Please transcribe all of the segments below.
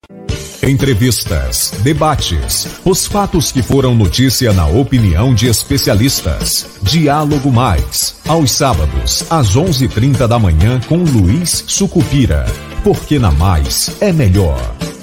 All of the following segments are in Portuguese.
Entrevistas, debates, os fatos que foram notícia na opinião de especialistas. Diálogo Mais, aos sábados, às 11h30 da manhã com Luiz Sucupira. Porque na Mais é melhor.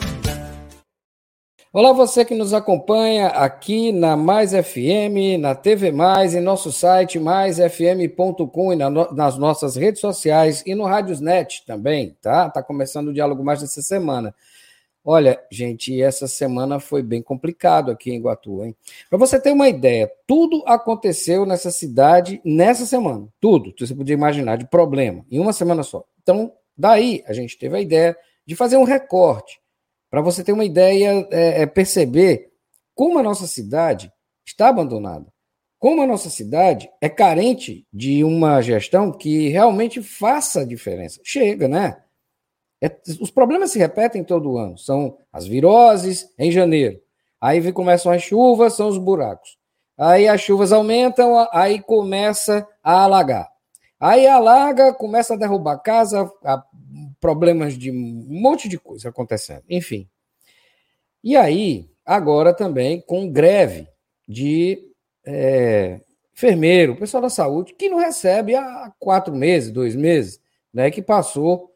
Olá, você que nos acompanha aqui na Mais FM, na TV Mais, em nosso site maisfm.com e nas nossas redes sociais e no Radiosnet também, tá? Tá começando o Diálogo Mais dessa semana. Olha, gente, essa semana foi bem complicado aqui em Iguatu, hein? Para você ter uma ideia, tudo aconteceu nessa cidade nessa semana. Tudo, você podia imaginar, de problema, em uma semana só. Então, daí a gente teve a ideia de fazer um recorte. Para você ter uma ideia, perceber como a nossa cidade está abandonada. Como a nossa cidade é carente de uma gestão que realmente faça a diferença. Chega, né? Os problemas se repetem todo ano. São as viroses em janeiro. Aí começam as chuvas, são os buracos. Aí as chuvas aumentam, aí começa a alagar. Aí alaga, começa a derrubar casa, problemas de um monte de coisa acontecendo. Enfim. E aí, agora também com greve de enfermeiro, pessoal da saúde, que não recebe há 4 meses, 2 meses, né, que passou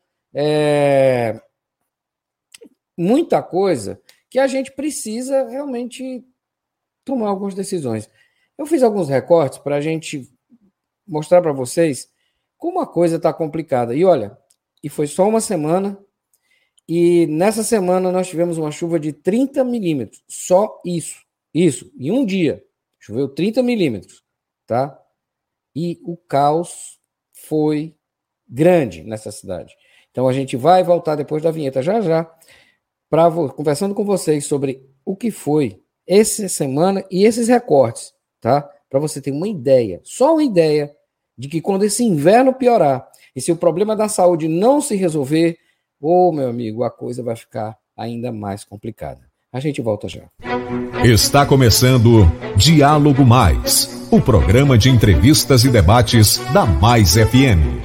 muita coisa que a gente precisa realmente tomar algumas decisões. Eu fiz alguns recortes para a gente mostrar para vocês como a coisa está complicada. E olha, e foi só uma semana, e nessa semana nós tivemos uma chuva de 30 milímetros. Só isso, em um dia. Choveu 30 milímetros, tá? E o caos foi grande nessa cidade. Então a gente vai voltar depois da vinheta já, conversando com vocês sobre o que foi essa semana e esses recortes, tá? Para você ter uma ideia, só uma ideia, de que quando esse inverno piorar, e se o problema da saúde não se resolver, meu amigo, a coisa vai ficar ainda mais complicada. A gente volta já. Está começando Diálogo Mais, o programa de entrevistas e debates da Mais FM.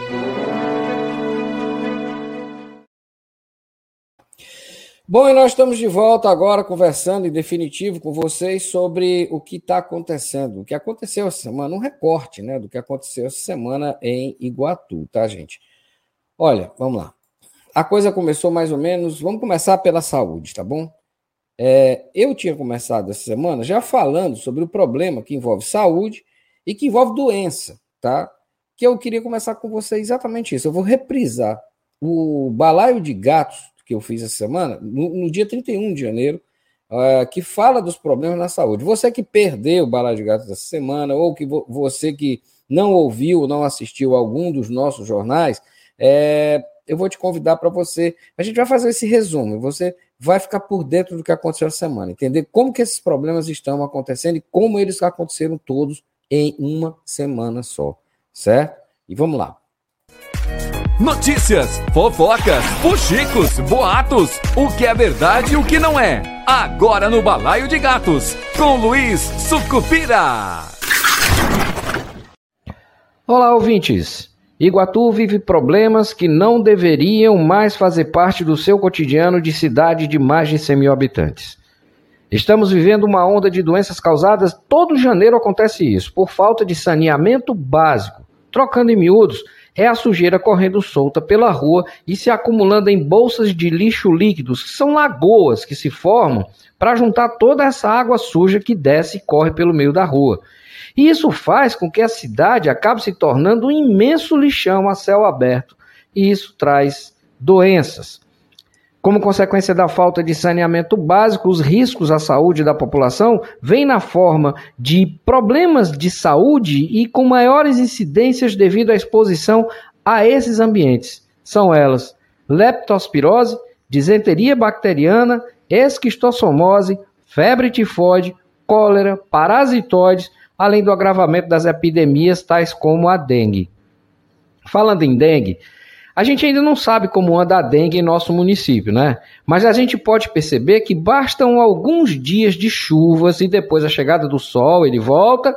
Bom, e nós estamos de volta agora conversando em definitivo com vocês sobre o que está acontecendo, o que aconteceu essa semana, um recorte, né, do que aconteceu essa semana em Iguatu, tá, gente? Olha, vamos lá. A coisa começou mais ou menos, vamos começar pela saúde, tá bom? Eu tinha começado essa semana já falando sobre o problema que envolve saúde e que envolve doença, tá? Que eu queria começar com você exatamente isso. Eu vou reprisar o balaio de gatos que eu fiz essa semana, no dia 31 de janeiro, que fala dos problemas na saúde. Você que perdeu o Balaio de Gatos dessa semana, ou que você que não ouviu, não assistiu a algum dos nossos jornais, eu vou te convidar para você, a gente vai fazer esse resumo, você vai ficar por dentro do que aconteceu essa semana, entender como que esses problemas estão acontecendo e como eles aconteceram todos em uma semana só, certo? E vamos lá. Notícias, fofocas, fuxicos, boatos, o que é verdade e o que não é. Agora no Balaio de Gatos, com Luiz Sucupira. Olá, ouvintes. Iguatu vive problemas que não deveriam mais fazer parte do seu cotidiano de cidade de mais de 100 mil habitantes. Estamos vivendo uma onda de doenças causadas, todo janeiro acontece isso, por falta de saneamento básico. Trocando em miúdos, é a sujeira correndo solta pela rua e se acumulando em bolsas de lixo líquidos, que são lagoas que se formam para juntar toda essa água suja que desce e corre pelo meio da rua. E isso faz com que a cidade acabe se tornando um imenso lixão a céu aberto, e isso traz doenças. Como consequência da falta de saneamento básico, os riscos à saúde da população vêm na forma de problemas de saúde e com maiores incidências devido à exposição a esses ambientes. São elas leptospirose, disenteria bacteriana, esquistossomose, febre tifoide, cólera, parasitoides, além do agravamento das epidemias tais como a dengue. Falando em dengue, a gente ainda não sabe como anda a dengue em nosso município, né? Mas a gente pode perceber que bastam alguns dias de chuvas e depois a chegada do sol, ele volta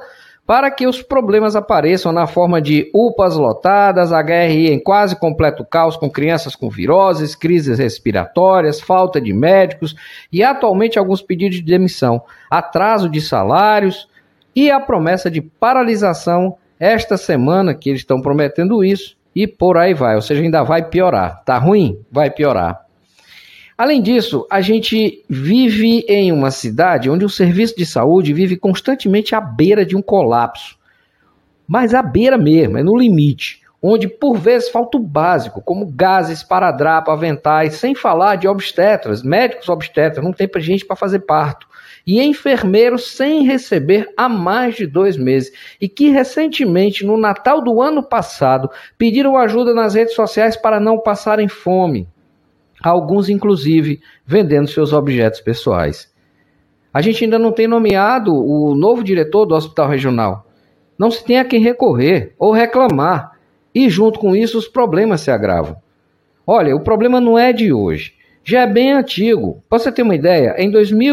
para que os problemas apareçam na forma de UPAs lotadas, HRI em quase completo caos com crianças com viroses, crises respiratórias, falta de médicos e atualmente alguns pedidos de demissão, atraso de salários e a promessa de paralisação esta semana, que eles estão prometendo isso, e por aí vai, ou seja, ainda vai piorar. Tá ruim? Vai piorar. Além disso, a gente vive em uma cidade onde o serviço de saúde vive constantemente à beira de um colapso. Mas à beira mesmo, é no limite, onde por vezes falta o básico, como gases, esparadrapo, aventais, sem falar de obstetras, médicos obstetras, não tem gente para fazer parto, e enfermeiros sem receber há mais de 2 meses, e que recentemente, no Natal do ano passado, pediram ajuda nas redes sociais para não passarem fome. Alguns, inclusive, vendendo seus objetos pessoais. A gente ainda não tem nomeado o novo diretor do Hospital Regional. Não se tem a quem recorrer ou reclamar. E, junto com isso, os problemas se agravam. Olha, o problema não é de hoje. Já é bem antigo. Para você ter uma ideia, em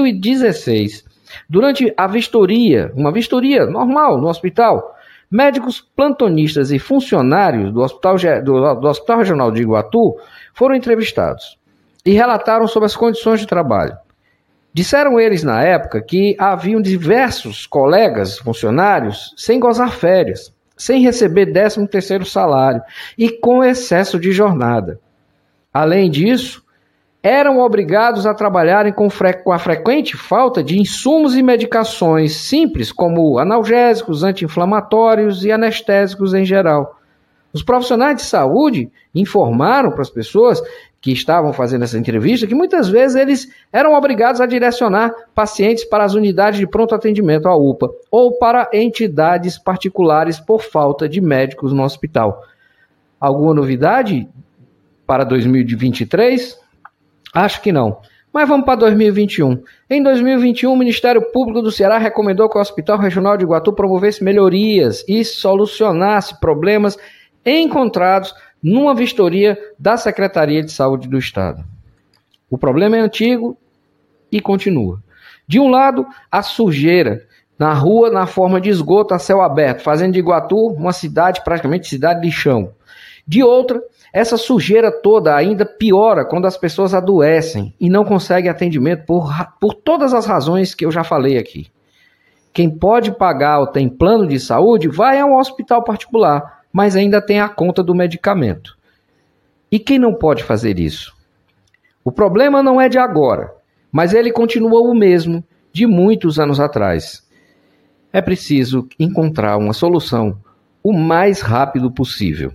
2016, durante a vistoria, uma vistoria normal no hospital, médicos plantonistas e funcionários do Hospital Regional de Iguatu foram entrevistados e relataram sobre as condições de trabalho. Disseram eles na época que haviam diversos colegas funcionários sem gozar férias, sem receber 13º salário e com excesso de jornada. Além disso, eram obrigados a trabalharem com a frequente falta de insumos e medicações simples, como analgésicos, anti-inflamatórios e anestésicos em geral. Os profissionais de saúde informaram para as pessoas que estavam fazendo essa entrevista que muitas vezes eles eram obrigados a direcionar pacientes para as unidades de pronto atendimento, a UPA, ou para entidades particulares por falta de médicos no hospital. Alguma novidade para 2023? Acho que não. Mas vamos para 2021. Em 2021, o Ministério Público do Ceará recomendou que o Hospital Regional de Iguatu promovesse melhorias e solucionasse problemas encontrados numa vistoria da Secretaria de Saúde do Estado. O problema é antigo e continua. De um lado, a sujeira na rua na forma de esgoto a céu aberto, fazendo de Iguatu uma cidade, praticamente cidade de chão. De outra, essa sujeira toda ainda piora quando as pessoas adoecem e não conseguem atendimento por todas as razões que eu já falei aqui. Quem pode pagar ou tem plano de saúde vai a um hospital particular, mas ainda tem a conta do medicamento. E quem não pode fazer isso? O problema não é de agora, mas ele continua o mesmo de muitos anos atrás. É preciso encontrar uma solução o mais rápido possível.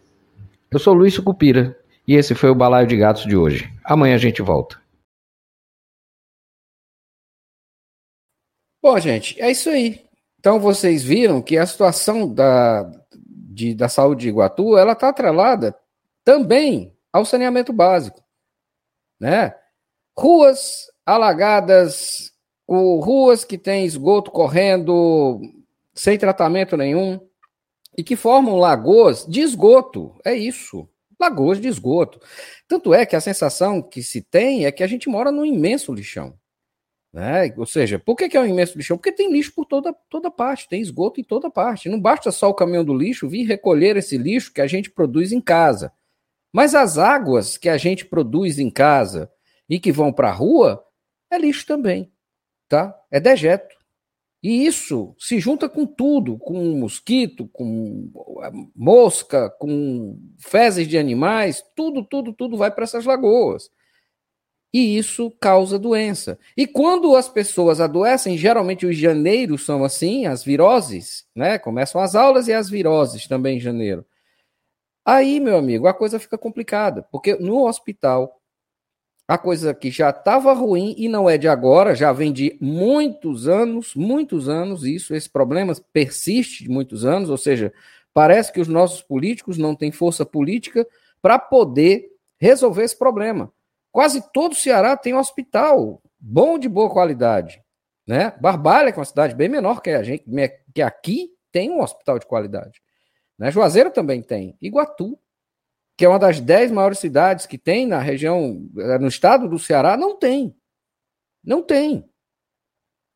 Eu sou Luiz Sucupira e esse foi o Balaio de Gatos de hoje. Amanhã a gente volta. Bom, gente, é isso aí. Então vocês viram que a situação da saúde de Iguatu, ela está atrelada também ao saneamento básico, né? Ruas alagadas, ruas que têm esgoto correndo sem tratamento nenhum e que formam lagoas de esgoto, é isso, lagoas de esgoto. Tanto é que a sensação que se tem é que a gente mora num imenso lixão. Né? Ou seja, por que é um imenso lixão? Porque tem lixo por toda parte, tem esgoto em toda parte. Não basta só o caminhão do lixo vir recolher esse lixo que a gente produz em casa. Mas as águas que a gente produz em casa e que vão para a rua, é lixo também, tá? É dejeto. E isso se junta com tudo, com mosquito, com mosca, com fezes de animais, tudo vai para essas lagoas. E isso causa doença. E quando as pessoas adoecem, geralmente os janeiros são assim, as viroses, né? Começam as aulas e as viroses também em janeiro. Aí, meu amigo, a coisa fica complicada, porque no hospital, a coisa que já estava ruim e não é de agora, já vem de muitos anos isso, esse problema persiste de muitos anos, ou seja, parece que os nossos políticos não têm força política para poder resolver esse problema. Quase todo o Ceará tem um hospital bom, de boa qualidade, né? Barbalha, que é uma cidade bem menor que a gente, que aqui tem um hospital de qualidade, né? Juazeiro também tem. Iguatu, que é uma das 10 maiores cidades que tem na região, no estado do Ceará, não tem.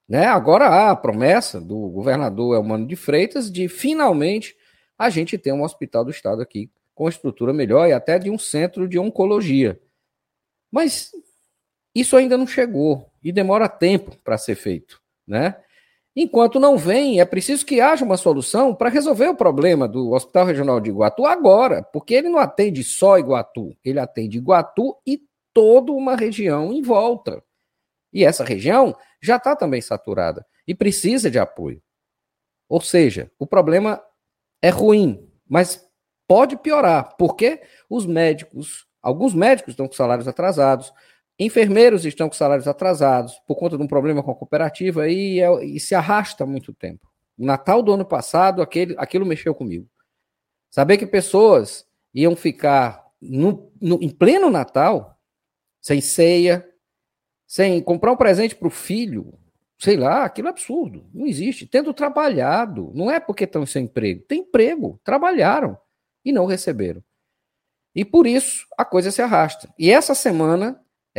Né? Agora há a promessa do governador Eumano de Freitas de finalmente a gente ter um hospital do estado aqui com estrutura melhor e até de um centro de oncologia. Mas isso ainda não chegou e demora tempo para ser feito, né? Enquanto não vem, é preciso que haja uma solução para resolver o problema do Hospital Regional de Iguatu agora, porque ele não atende só Iguatu, ele atende Iguatu e toda uma região em volta. E essa região já está também saturada e precisa de apoio. Ou seja, o problema é ruim, mas pode piorar, porque alguns médicos estão com salários atrasados, enfermeiros estão com salários atrasados por conta de um problema com a cooperativa e se arrasta há muito tempo. No Natal do ano passado, aquilo mexeu comigo. Saber que pessoas iam ficar em pleno Natal, sem ceia, sem comprar um presente para o filho, sei lá, aquilo é absurdo, não existe. Tendo trabalhado, não é porque estão sem emprego, tem emprego, trabalharam e não receberam. E por isso a coisa se arrasta. E essa semana,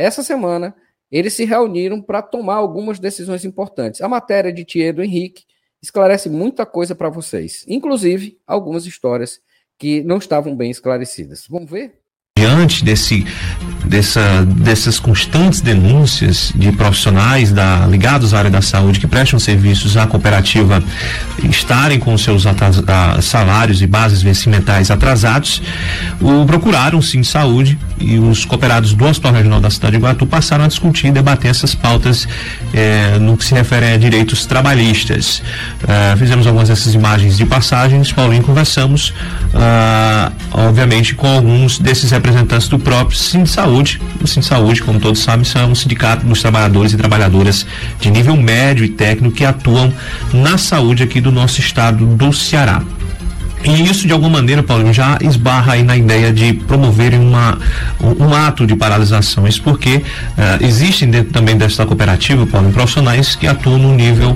eles se reuniram para tomar algumas decisões importantes. A matéria de Tiedo Henrique esclarece muita coisa para vocês, inclusive algumas histórias que não estavam bem esclarecidas. Vamos ver? Diante dessas constantes denúncias de profissionais ligados à área da saúde que prestam serviços à cooperativa estarem com seus salários e bases vencimentais atrasados, procuraram o Sinsaúde e os cooperados do Hospital Regional da cidade de Iguatu passaram a discutir e debater essas pautas no que se refere a direitos trabalhistas. Fizemos algumas dessas imagens de passagens, Paulinho, conversamos obviamente com alguns desses representantes do próprio Sinsaúde. O Sinsaúde, como todos sabem, são um sindicato dos trabalhadores e trabalhadoras de nível médio e técnico que atuam na saúde aqui do nosso estado do Ceará. E isso, de alguma maneira, Paulinho, já esbarra aí na ideia de promoverem um ato de paralisação. Isso porque existem dentro também desta cooperativa, Paulinho, profissionais que atuam no nível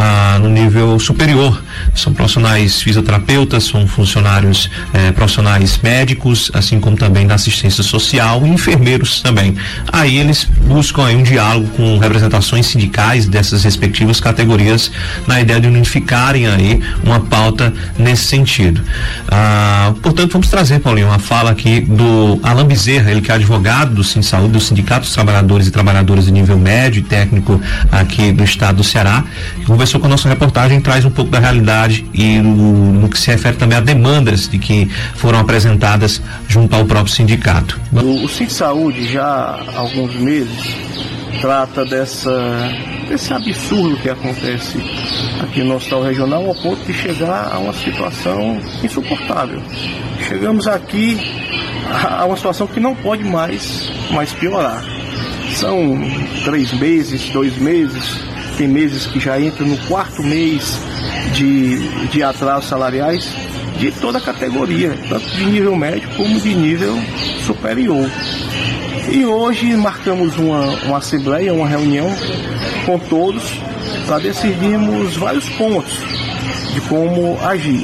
superior. São profissionais fisioterapeutas, são funcionários profissionais médicos, assim como também da assistência social e enfermeiros também. Aí eles buscam aí um diálogo com representações sindicais dessas respectivas categorias na ideia de unificarem aí uma pauta nesse sentido. Portanto, vamos trazer, Paulinho, uma fala aqui do Alain Bezerra, ele que é advogado do Sinsaúde, do Sindicato dos Trabalhadores e Trabalhadoras de nível médio e técnico aqui do estado do Ceará, que conversou com a nossa reportagem, traz um pouco da realidade e no que se refere também a demandas de que foram apresentadas junto ao próprio sindicato. O Sinsaúde já há alguns meses trata desse absurdo que acontece aqui no Hospital Regional ao ponto de chegar a uma situação insuportável. Chegamos aqui a uma situação que não pode mais piorar. São 3 meses, 2 meses, tem meses que já entram no 4º mês de atrasos salariais de toda a categoria, tanto de nível médio como de nível superior. E hoje marcamos uma assembleia, uma reunião com todos para decidirmos vários pontos de como agir.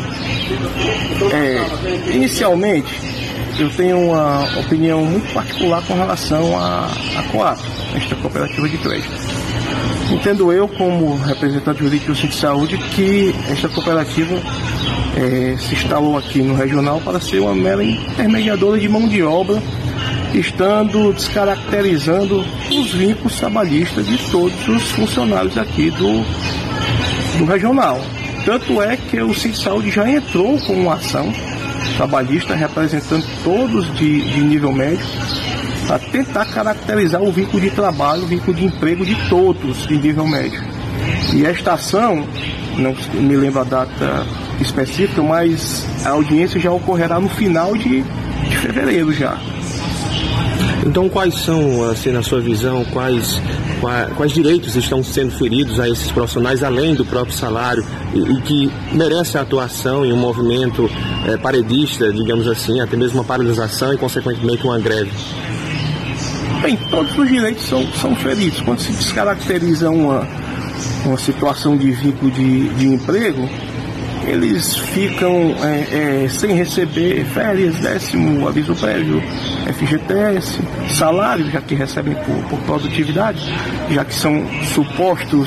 Inicialmente, eu tenho uma opinião muito particular com relação à Coap, esta cooperativa de crédito. Entendo eu, como representante jurídico do Centro de Saúde, que esta cooperativa se instalou aqui no regional para ser uma mera intermediadora de mão de obra, estando descaracterizando os vínculos trabalhistas de todos os funcionários aqui do regional. Tanto é que o Centro de Saúde já entrou com uma ação trabalhista representando todos de nível médio para tentar caracterizar o vínculo de trabalho, o vínculo de emprego de todos de nível médio. E esta ação, não me lembro a data específica, mas a audiência já ocorrerá no final de fevereiro já. Então, quais são, assim, na sua visão, quais direitos estão sendo feridos a esses profissionais, além do próprio salário, e que merece a atuação em um movimento paredista, digamos assim, até mesmo uma paralisação e, consequentemente, uma greve? Bem, todos os direitos são feridos. Quando se descaracteriza uma situação de vínculo de emprego, eles ficam sem receber férias, 10º, aviso prévio, FGTS, salário, já que recebem por produtividade, já que são supostos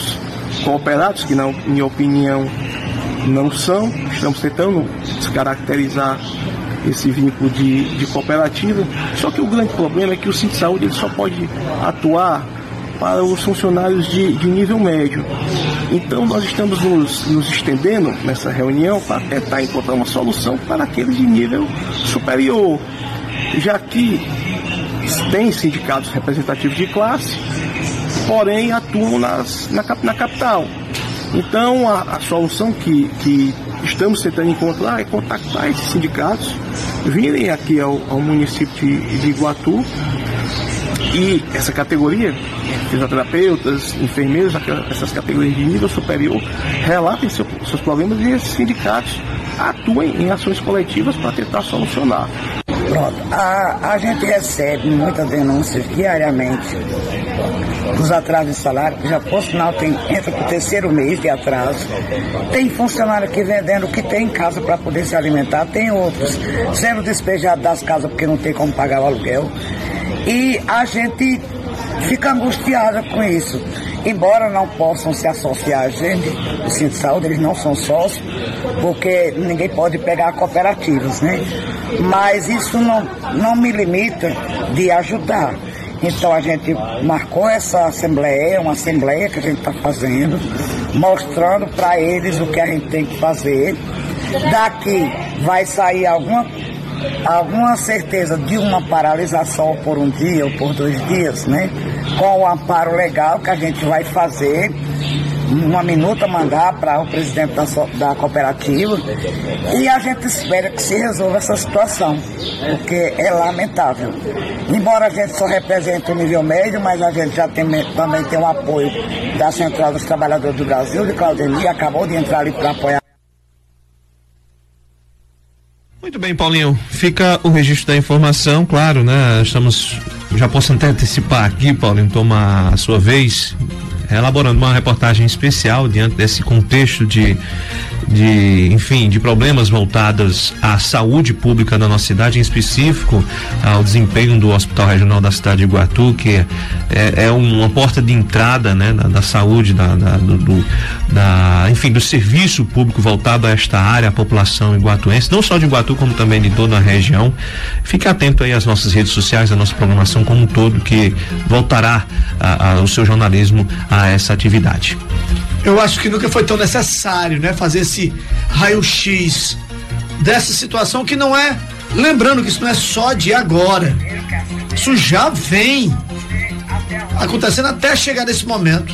cooperados, que na minha opinião não são. Estamos tentando descaracterizar esse vínculo de cooperativa. Só que o grande problema é que o Sindsaúde ele só pode atuar para os funcionários de nível médio. Então nós estamos nos estendendo nessa reunião para tentar encontrar uma solução para aqueles de nível superior, já que tem sindicatos representativos de classe, porém atuam na capital. Então a solução que estamos tentando encontrar é contactar esses sindicatos, virem aqui ao município de Iguatu, e essa categoria, fisioterapeutas, enfermeiros, essas categorias de nível superior, relatem seus problemas e esses sindicatos atuem em ações coletivas para tentar solucionar. Pronto, a gente recebe muitas denúncias diariamente dos atrasos de salário, que já por sinal entra para o 3º mês de atraso. Tem funcionário aqui vendendo o que tem em casa para poder se alimentar, tem outros sendo despejados das casas porque não tem como pagar o aluguel. E a gente fica angustiada com isso. Embora não possam se associar a gente, o Sindsaúde, eles não são sócios, porque ninguém pode pegar cooperativas, né? Mas isso não me limita de ajudar. Então a gente marcou essa assembleia, uma assembleia que a gente está fazendo, mostrando para eles o que a gente tem que fazer. Daqui vai sair alguma certeza de uma paralisação por um dia ou por 2 dias, né? Com o amparo legal que a gente vai fazer, uma minuta mandar para o presidente da cooperativa, e a gente espera que se resolva essa situação, porque é lamentável. Embora a gente só represente o nível médio, mas a gente já também tem o apoio da Central dos Trabalhadores do Brasil, de Claudemir, acabou de entrar ali para apoiar. Muito bem, Paulinho, fica o registro da informação, claro, né? Já posso até antecipar aqui, Paulinho, toma a sua vez, elaborando uma reportagem especial diante desse contexto de problemas voltados à saúde pública da nossa cidade, em específico ao desempenho do Hospital Regional da cidade de Iguatu, que é uma porta de entrada, né, da saúde, do serviço público voltado a esta área, a população iguatuense, não só de Iguatu, como também de toda a região. Fique atento aí às nossas redes sociais, à nossa programação como um todo, que voltará o seu jornalismo a essa atividade. Eu acho que nunca foi tão necessário, né, fazer esse raio-x dessa situação, que não é, lembrando que isso não é só de agora, isso já vem acontecendo até chegar nesse momento,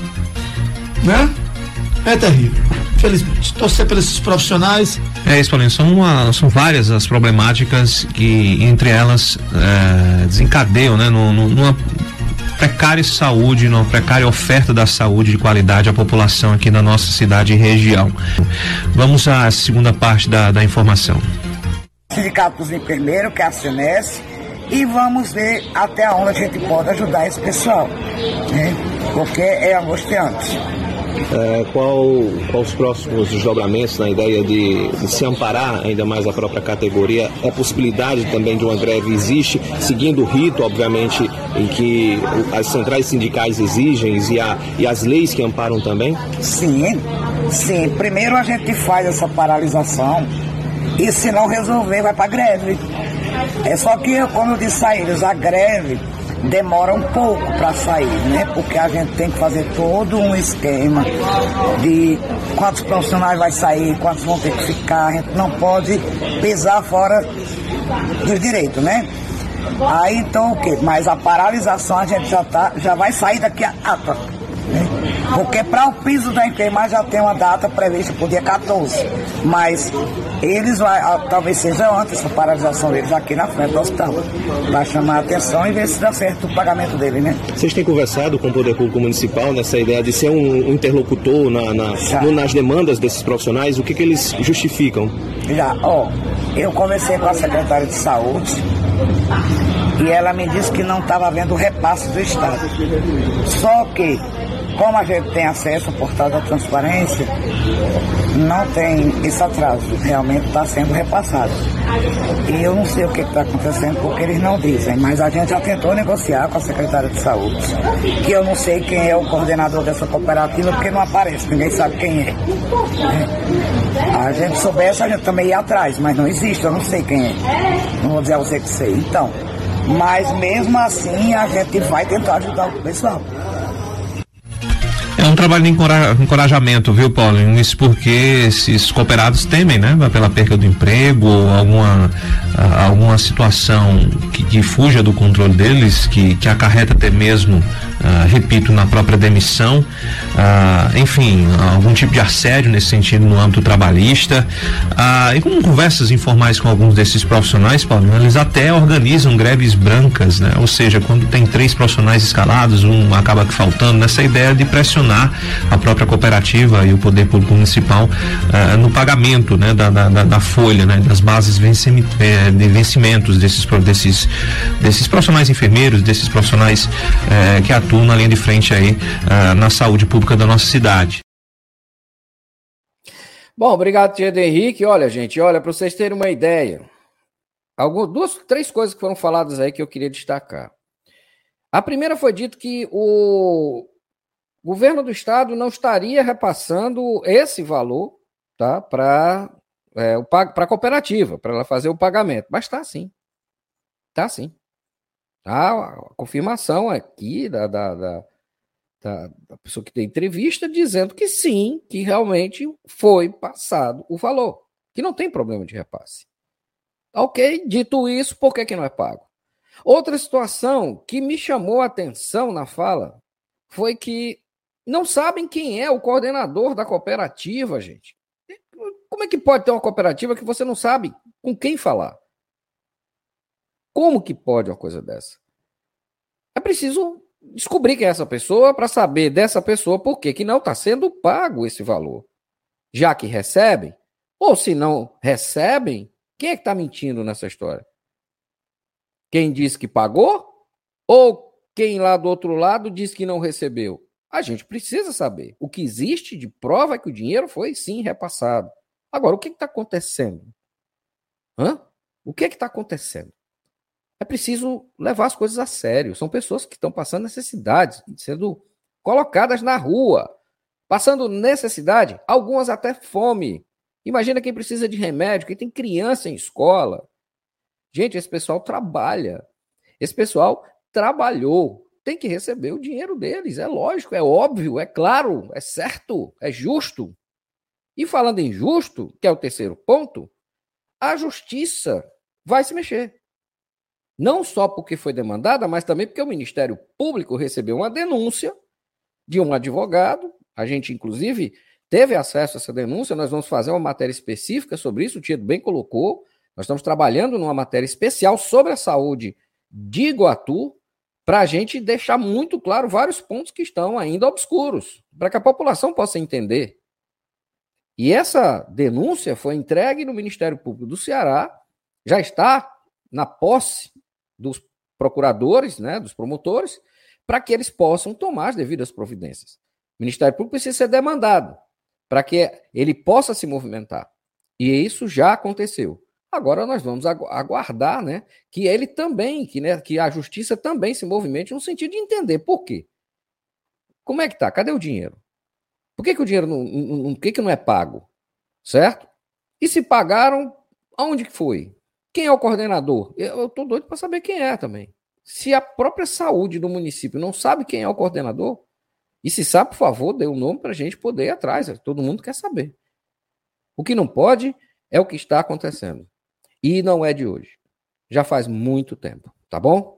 né? É terrível, infelizmente. Torcer pelos esses profissionais. É isso, Paulinho, são várias as problemáticas que, entre elas, desencadeiam, né, numa precária saúde, numa precária oferta da saúde de qualidade à população aqui da nossa cidade e região. Vamos à segunda parte da informação. Sindicato dos Enfermeiros, que é a SENES, e vamos ver até onde a gente pode ajudar esse pessoal, né? Porque é angustiante. Qual os próximos desdobramentos na ideia de se amparar ainda mais a própria categoria? É possibilidade também de uma greve? Existe, seguindo o rito, obviamente, em que as centrais sindicais exigem e as leis que amparam também? Sim. Primeiro a gente faz essa paralisação e, se não resolver, vai para greve. É só que, como eu disse a eles, a greve demora um pouco para sair, né? Porque a gente tem que fazer todo um esquema de quantos profissionais vai sair, quantos vão ter que ficar. A gente não pode pisar fora dos direitos, né? Aí então o quê? Mas a paralisação a gente já vai sair daqui a data, né? Porque para o piso da enfermagem já tem uma data prevista para o dia 14, mas eles talvez seja antes essa paralisação deles aqui na frente do hospital, para chamar a atenção e ver se dá certo o pagamento dele, né? Vocês têm conversado com o Poder Público Municipal nessa ideia de ser um interlocutor nas demandas desses profissionais? O que eles justificam? Eu conversei com a secretária de saúde e ela me disse que não estava havendo repasse do Estado. Só que, como a gente tem acesso ao portal da transparência, não tem esse atraso, realmente está sendo repassado. E eu não sei o que está acontecendo, porque eles não dizem, mas a gente já tentou negociar com a secretária de saúde, que eu não sei quem é o coordenador dessa cooperativa, porque não aparece, ninguém sabe quem é. A gente soubesse, a gente também ia atrás, mas não existe, eu não sei quem é. Não vou dizer a você que sei. Então, mas mesmo assim, a gente vai tentar ajudar o pessoal. É um trabalho de encorajamento, viu, Paulo? Isso porque esses cooperados temem, né? Pela perda do emprego, alguma situação que fuja do controle deles, que acarreta até mesmo, repito, na própria demissão, enfim, algum tipo de assédio nesse sentido no âmbito trabalhista. E com conversas informais com alguns desses profissionais, Paulo, eles até organizam greves brancas, né? Ou seja, quando tem 3 profissionais escalados, um acaba faltando, nessa ideia de pressionar a própria cooperativa e o poder público municipal no pagamento, né, da folha, né, das bases de vencimentos desses profissionais enfermeiros, desses profissionais que atuam na linha de frente aí na saúde pública da nossa cidade. Bom, obrigado, Tiago Henrique. Olha, gente, para vocês terem uma ideia, 3 coisas que foram faladas aí que eu queria destacar. A primeira foi dito que o governo do estado não estaria repassando esse valor, tá, para a cooperativa, para ela fazer o pagamento. Mas está sim. Está sim. A confirmação aqui da pessoa que tem entrevista dizendo que sim, que realmente foi passado o valor, que não tem problema de repasse. Ok, dito isso, por que não é pago? Outra situação que me chamou a atenção na fala foi que não sabem quem é o coordenador da cooperativa, gente. Como é que pode ter uma cooperativa que você não sabe com quem falar? Como que pode uma coisa dessa? É preciso descobrir quem é essa pessoa para saber dessa pessoa por que não está sendo pago esse valor. Já que recebem, ou se não recebem, quem é que está mentindo nessa história? Quem disse que pagou? Ou quem lá do outro lado disse que não recebeu? A gente precisa saber. O que existe de prova é que o dinheiro foi, sim, repassado. Agora, o que está acontecendo? O que está acontecendo? É preciso levar as coisas a sério. São pessoas que estão passando necessidades, sendo colocadas na rua, passando necessidade, algumas até fome. Imagina quem precisa de remédio, quem tem criança em escola. Gente, esse pessoal trabalha. Esse pessoal trabalhou. Tem que receber o dinheiro deles, é lógico, é óbvio, é claro, é certo, é justo. E falando em justo, que é o terceiro ponto, a justiça vai se mexer. Não só porque foi demandada, mas também porque o Ministério Público recebeu uma denúncia de um advogado. A gente, inclusive, teve acesso a essa denúncia, nós vamos fazer uma matéria específica sobre isso, o Tito bem colocou. Nós estamos trabalhando numa matéria especial sobre a saúde de Iguatu, para a gente deixar muito claro vários pontos que estão ainda obscuros, para que a população possa entender. E essa denúncia foi entregue no Ministério Público do Ceará, já está na posse dos procuradores, né, dos promotores, para que eles possam tomar as devidas providências. O Ministério Público precisa ser demandado para que ele possa se movimentar. E isso já aconteceu. Agora nós vamos aguardar, né, que ele também, que a justiça também se movimente no sentido de entender por quê. Como é que está? Cadê o dinheiro? Por que o dinheiro não é pago? Certo? E se pagaram, aonde que foi? Quem é o coordenador? Eu estou doido para saber quem é também. Se a própria saúde do município não sabe quem é o coordenador, e se sabe, por favor, dê o nome para a gente poder ir atrás. Todo mundo quer saber. O que não pode é o que está acontecendo. E não é de hoje. Já faz muito tempo, tá bom?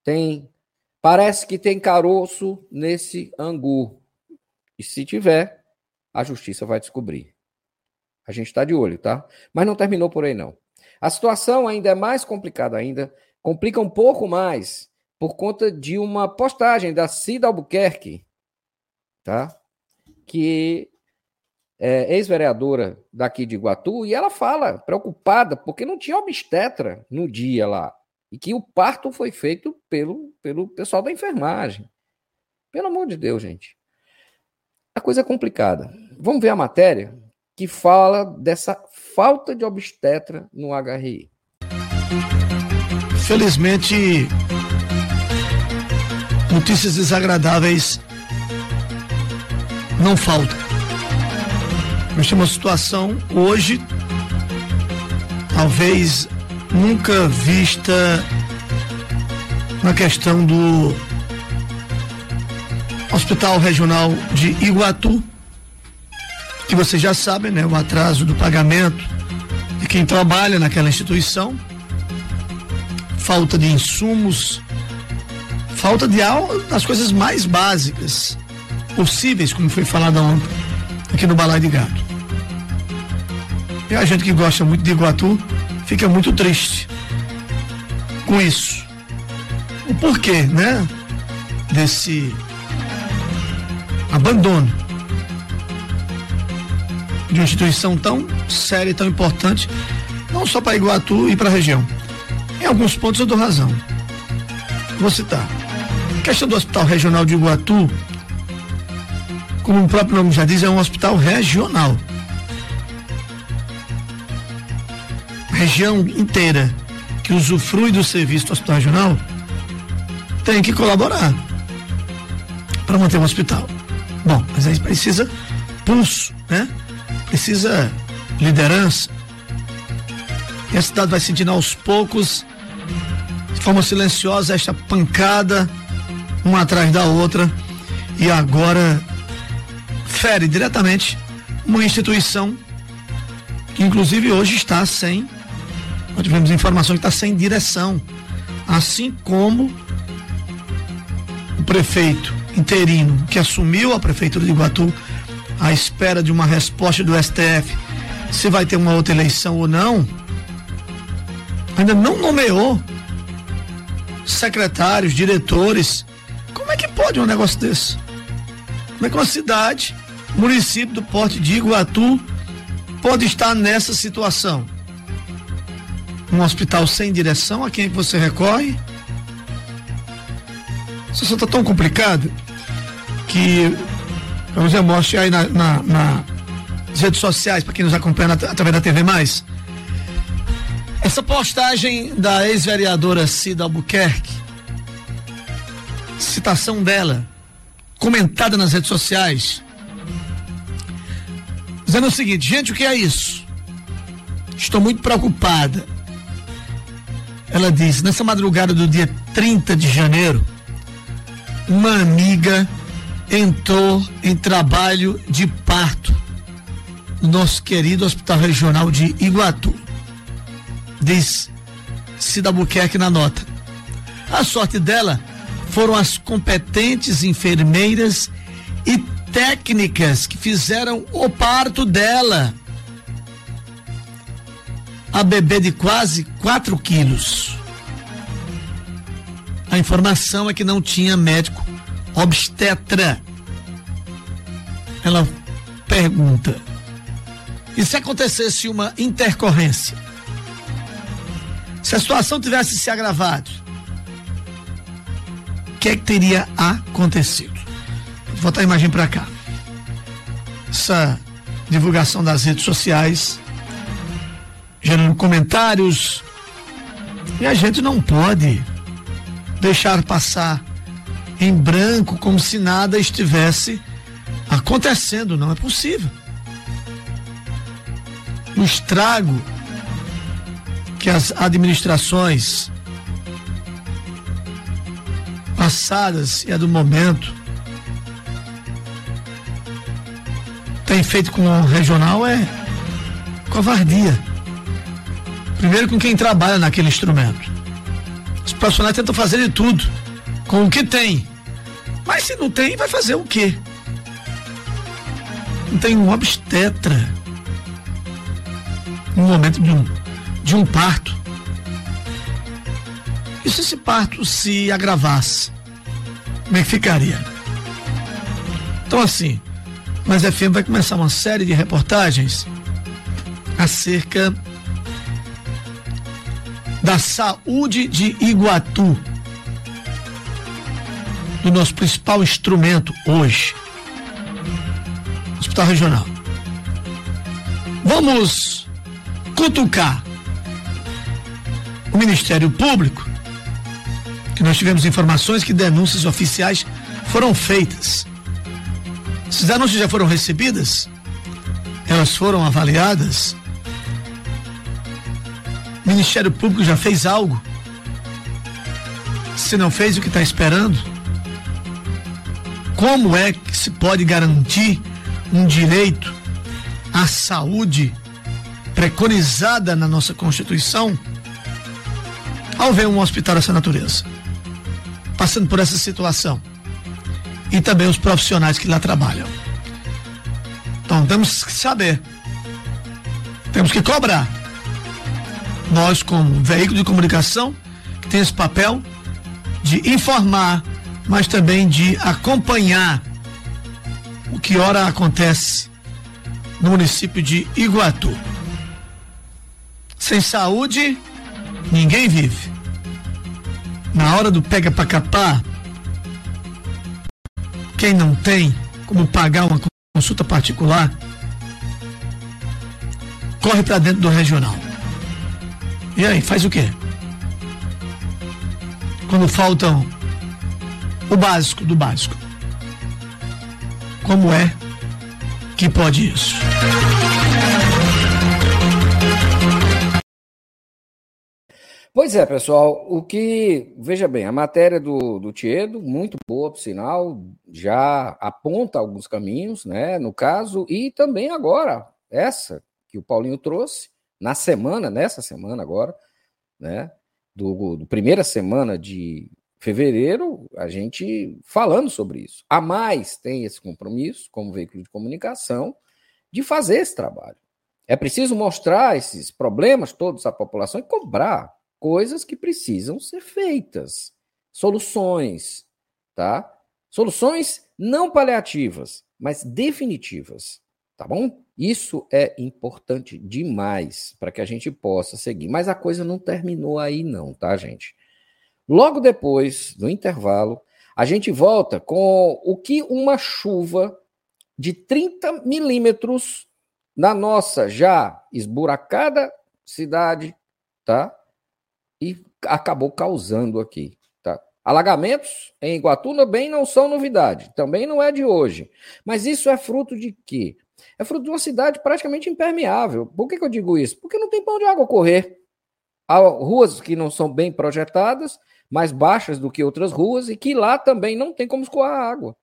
Parece que tem caroço nesse angu. E se tiver, a justiça vai descobrir. A gente está de olho, tá? Mas não terminou por aí, não. A situação ainda é mais complicada ainda. Complica um pouco mais por conta de uma postagem da Cida Albuquerque, tá? Que é ex-vereadora daqui de Iguatu, e ela fala, preocupada, porque não tinha obstetra no dia lá. E que o parto foi feito pelo pessoal da enfermagem. Pelo amor de Deus, gente. A coisa é complicada. Vamos ver a matéria que fala dessa falta de obstetra no HRI. Felizmente, notícias desagradáveis não faltam. Nós temos uma situação hoje, talvez nunca vista na questão do Hospital Regional de Iguatu, que vocês já sabem, né? O atraso do pagamento de quem trabalha naquela instituição, falta de insumos, falta de algo das coisas mais básicas possíveis, como foi falado ontem aqui no Balaio de Gato. E a gente que gosta muito de Iguatu fica muito triste com isso. O porquê, né? Desse abandono de uma instituição tão séria e tão importante, não só para Iguatu e para a região. Em alguns pontos eu dou razão. Vou citar. A questão do Hospital Regional de Iguatu, como o próprio nome já diz, é um hospital regional. A região inteira que usufrui do serviço do Hospital Regional tem que colaborar para manter o hospital. Bom, mas aí precisa pulso, né? Precisa liderança. E a cidade vai sentindo aos poucos, de forma silenciosa, esta pancada, uma atrás da outra, e agora fere diretamente uma instituição que inclusive hoje está sem, nós tivemos informação que está sem direção, assim como o prefeito interino que assumiu a prefeitura de Iguatu, à espera de uma resposta do STF se vai ter uma outra eleição ou não, ainda não nomeou secretários, diretores. Como é que pode um negócio desse? Como é que uma cidade, município do porte de Iguatu, pode estar nessa situação? Um hospital sem direção, a quem é que você recorre? A situação está tão complicada que vamos ver, mostre aí nas redes sociais, para quem nos acompanha através da TV Mais. Essa postagem da ex-vereadora Cida Albuquerque, citação dela, comentada nas redes sociais, dizendo o seguinte: gente, o que é isso? Estou muito preocupada. Ela diz: nessa madrugada do dia 30 de janeiro, uma amiga entrou em trabalho de parto no nosso querido Hospital Regional de Iguatu. Diz Cida Albuquerque na nota. A sorte dela foram as competentes enfermeiras e técnicas que fizeram o parto dela. A bebê de quase 4 quilos. A informação é que não tinha médico obstetra. Ela pergunta: e se acontecesse uma intercorrência? Se a situação tivesse se agravado, o que é que teria acontecido? Vou botar a imagem para cá. Essa divulgação das redes sociais, gerando comentários, e a gente não pode deixar passar em branco como se nada estivesse acontecendo. Não é possível. O estrago que as administrações passadas e a do momento tem feito com o regional é covardia. Primeiro com quem trabalha naquele instrumento. Os profissionais tentam fazer de tudo com o que tem, mas se não tem, vai fazer o quê? Não tem um obstetra no momento de um parto. E se esse parto se agravasse, como é que ficaria? Então, assim, mas a FM vai começar uma série de reportagens acerca da saúde de Iguatu, do nosso principal instrumento hoje, Hospital Regional. Vamos cutucar o Ministério Público, que nós tivemos informações que denúncias oficiais foram feitas. Essas denúncias já foram recebidas? Elas foram avaliadas? O Ministério Público já fez algo? Se não fez, o que está esperando? Como é que se pode garantir um direito à saúde preconizada na nossa Constituição ao ver um hospital dessa natureza passando por essa situação, e também os profissionais que lá trabalham? Então temos que saber, temos que cobrar. Nós, como veículo de comunicação, que tem esse papel de informar, mas também de acompanhar o que ora acontece no município de Iguatu. Sem saúde, ninguém vive. Na hora do pega pra capar, quem não tem como pagar uma consulta particular, corre para dentro do regional. E aí, faz o quê? Quando faltam o básico do básico. Como é que pode isso? Pois é, pessoal, veja bem, a matéria do Tiedo, muito boa, por sinal, já aponta alguns caminhos, né, no caso, e também agora, essa que o Paulinho trouxe, nessa semana agora, né, do primeira semana de fevereiro, a gente falando sobre isso. A Mais tem esse compromisso, como veículo de comunicação, de fazer esse trabalho. É preciso mostrar esses problemas todos à população e cobrar coisas que precisam ser feitas. Soluções, tá? Soluções não paliativas, mas definitivas, tá bom? Isso é importante demais para que a gente possa seguir. Mas a coisa não terminou aí não, tá, gente? Logo depois do intervalo, a gente volta com o que uma chuva de 30 milímetros na nossa já esburacada cidade, tá? E acabou causando aqui, tá? Alagamentos em Iguatu também não são novidade, também não é de hoje. Mas isso é fruto de quê? É fruto de uma cidade praticamente impermeável. Por que eu digo isso? Porque não tem pra onde a água correr. Há ruas que não são bem projetadas, mais baixas do que outras ruas, e que lá também não tem como escoar a água.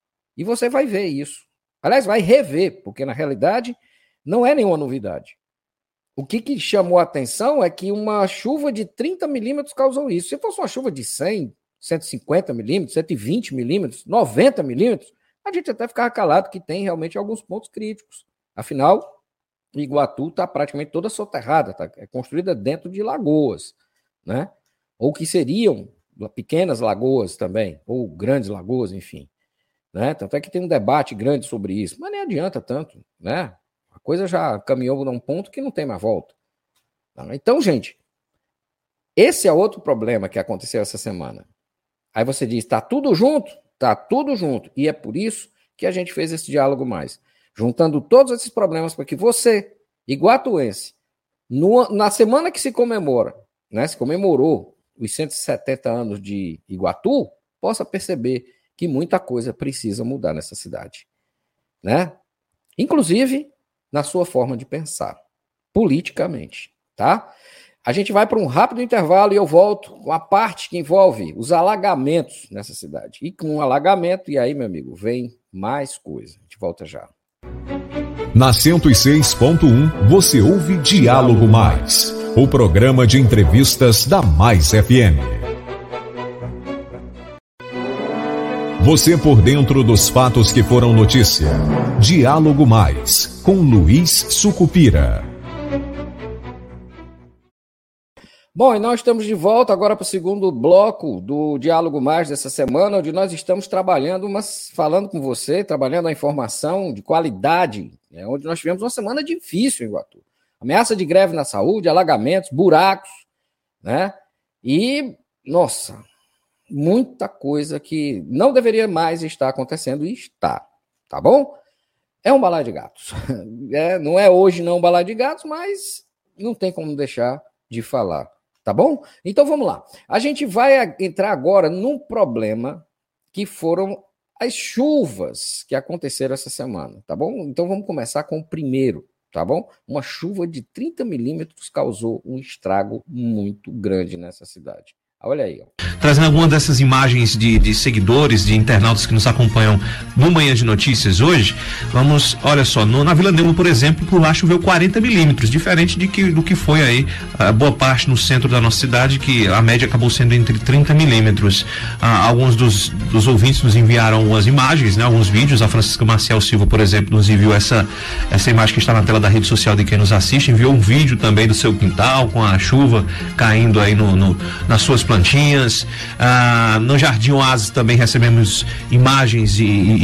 E você vai ver isso. Aliás, vai rever, porque na realidade não é nenhuma novidade. O que chamou a atenção é que uma chuva de 30 milímetros causou isso. Se fosse uma chuva de 100, 150 milímetros, 120 milímetros, 90 milímetros, a gente até ficava calado que tem realmente alguns pontos críticos. Afinal, Iguatu está praticamente toda soterrada, é construída dentro de lagoas, né? Ou que seriam pequenas lagoas também, ou grandes lagoas, enfim. Né? Tanto é que tem um debate grande sobre isso, mas nem adianta tanto, né? A coisa já caminhou num ponto que não tem mais volta. Então, gente, esse é outro problema que aconteceu essa semana. Aí você diz, tá tudo junto? Tá tudo junto. E é por isso que a gente fez esse diálogo mais. Juntando todos esses problemas para que você, iguatuense, na semana que se comemora, né, se comemorou os 170 anos de Iguatu, possa perceber que muita coisa precisa mudar nessa cidade, né? Inclusive na sua forma de pensar, politicamente, tá? A gente vai para um rápido intervalo e eu volto com a parte que envolve os alagamentos nessa cidade. E com o alagamento, e aí, meu amigo, vem mais coisa. A gente volta já. Na 106.1, você ouve Diálogo Mais, o programa de entrevistas da Mais FM. Você por dentro dos fatos que foram notícia. Diálogo Mais, com Luiz Sucupira. Bom, e nós estamos de volta agora para o segundo bloco do Diálogo Mais dessa semana, onde nós estamos trabalhando, falando com você, trabalhando a informação de qualidade, onde nós tivemos uma semana difícil em Iguatu. Ameaça de greve na saúde, alagamentos, buracos, né? E, nossa, muita coisa que não deveria mais estar acontecendo e está, tá bom? É um balaio de gatos. Não é hoje não um balaio de gatos, mas não tem como deixar de falar, tá bom? Então vamos lá. A gente vai entrar agora num problema que foram as chuvas que aconteceram essa semana, tá bom? Então vamos começar com o primeiro, tá bom? Uma chuva de 30 milímetros causou um estrago muito grande nessa cidade. Olha aí, ó. Trazendo algumas dessas imagens de seguidores, de internautas que nos acompanham no Manhã de Notícias hoje, vamos, olha só, na Vila Neumann, por exemplo, por lá choveu 40 milímetros, diferente do que foi aí boa parte no centro da nossa cidade, que a média acabou sendo entre 30 milímetros. Alguns dos ouvintes nos enviaram algumas imagens, né, alguns vídeos. A Francisca Marcial Silva, por exemplo, nos enviou essa imagem que está na tela da rede social de quem nos assiste, enviou um vídeo também do seu quintal, com a chuva caindo aí nas suas plantinhas. No Jardim Oásis também recebemos imagens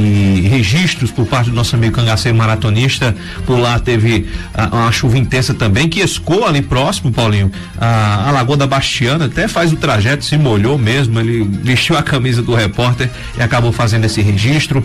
e registros por parte do nosso amigo cangaceiro maratonista. Por lá teve uma chuva intensa também, que escoa ali próximo, Paulinho, a Lagoa da Bastiana, até faz o trajeto, se molhou mesmo, ele vestiu a camisa do repórter e acabou fazendo esse registro.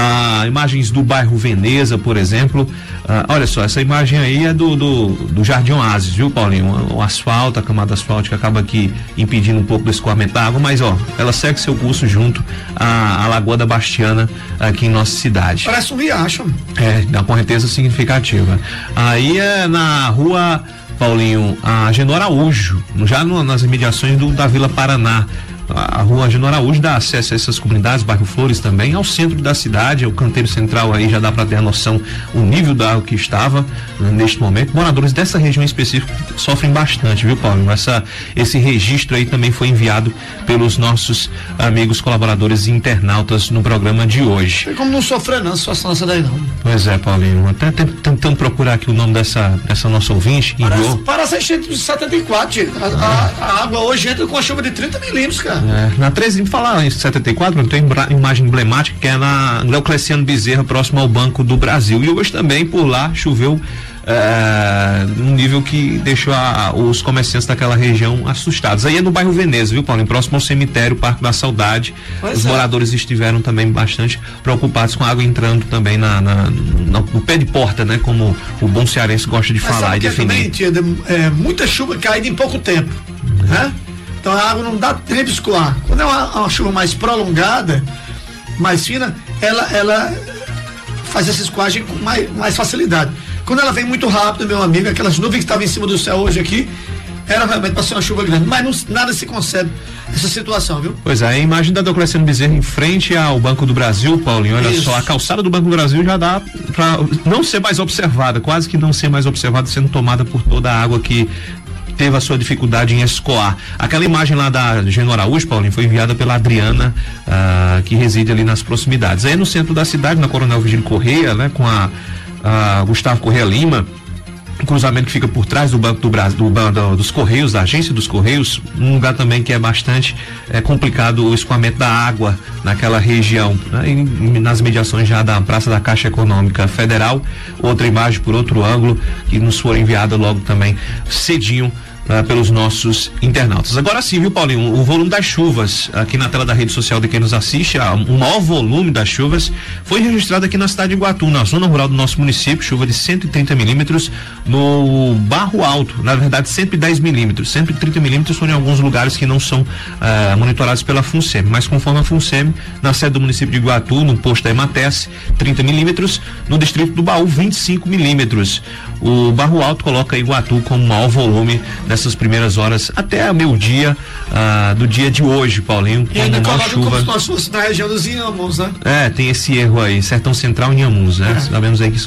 Imagens do bairro Veneza, por exemplo. Olha só, essa imagem aí é do Jardim Oásis, viu, Paulinho? O asfalto, a camada asfáltica acaba aqui impedindo um pouco do escoamento da água, mas ela segue seu curso junto à Lagoa da Bastiana, aqui em nossa cidade. Parece um riacho. Uma correnteza significativa. Aí é na rua, Paulinho, a Genô Araújo, já nas imediações da Vila Paraná. A rua Genô Araújo dá acesso a essas comunidades, bairro Flores também, ao centro da cidade, o canteiro central aí já dá para ter a noção, o nível da água que estava neste momento. Moradores dessa região específica sofrem bastante, viu, Paulo? Esse registro aí também foi enviado pelos nossos amigos colaboradores e internautas no programa de hoje. Tem como não sofrer não, situação essa daí não. Pois é, Paulinho, até tentando procurar aqui o nome dessa nossa ouvinte. Parece a enchente de 74, a água hoje entra com a chuva de 30 milímetros, cara. Na 13, falar em 74, tem imagem emblemática que é na Leocleciano Bezerra, próximo ao Banco do Brasil. E hoje também por lá choveu num nível que deixou os comerciantes daquela região assustados. Aí é no bairro Veneza, viu, Paulo? Próximo ao cemitério, Parque da Saudade. Os moradores estiveram também bastante preocupados com a água entrando também no pé de porta, né? Como o bom cearense gosta de falar e definir. Também, muita chuva caída em pouco tempo, né? Então a água não dá tempo de escoar. Quando é uma chuva mais prolongada, mais fina, ela faz essa escoagem com mais facilidade. Quando ela vem muito rápido, meu amigo, aquelas nuvens que estavam em cima do céu hoje aqui, era realmente para ser uma chuva grande, mas nada se concede essa situação, viu? Pois é, a imagem da Leocleciano Bezerra em frente ao Banco do Brasil, Paulinho, olha só, a calçada do Banco do Brasil já dá para não ser mais observada, quase que não ser mais observada, sendo tomada por toda a água que teve a sua dificuldade em escoar. Aquela imagem lá da Genô Araújo, Paulinho, foi enviada pela Adriana, que reside ali nas proximidades. Aí no centro da cidade, na Coronel Virgílio Correia, né, com a Gustavo Correia Lima, um cruzamento que fica por trás do Banco do Brasil, dos Correios, da agência dos Correios, um lugar também que é bastante complicado o escoamento da água naquela região, né? E nas mediações já da Praça da Caixa Econômica Federal. Outra imagem por outro ângulo que nos foi enviada logo também cedinho pelos nossos internautas. Agora sim, viu, Paulinho, o volume das chuvas aqui na tela da rede social de quem nos assiste, o maior volume das chuvas foi registrado aqui na cidade de Iguatu, na zona rural do nosso município, chuva de 130 milímetros no Barro Alto, na verdade 110 milímetros, 130 milímetros foram em alguns lugares que não são monitorados pela FUNSEM, mas conforme a FUNSEM, na sede do município de Iguatu, no posto da EMATES, 30 milímetros, no distrito do Baú, 25 milímetros. O Barro Alto coloca Iguatu como maior volume nessas primeiras horas até meio-dia do dia de hoje, Paulinho. E ainda coloca como se nós fosse na região dos Inhamuns, né? Tem esse erro aí, Sertão Central e Inhamuns, né? Sabemos aí que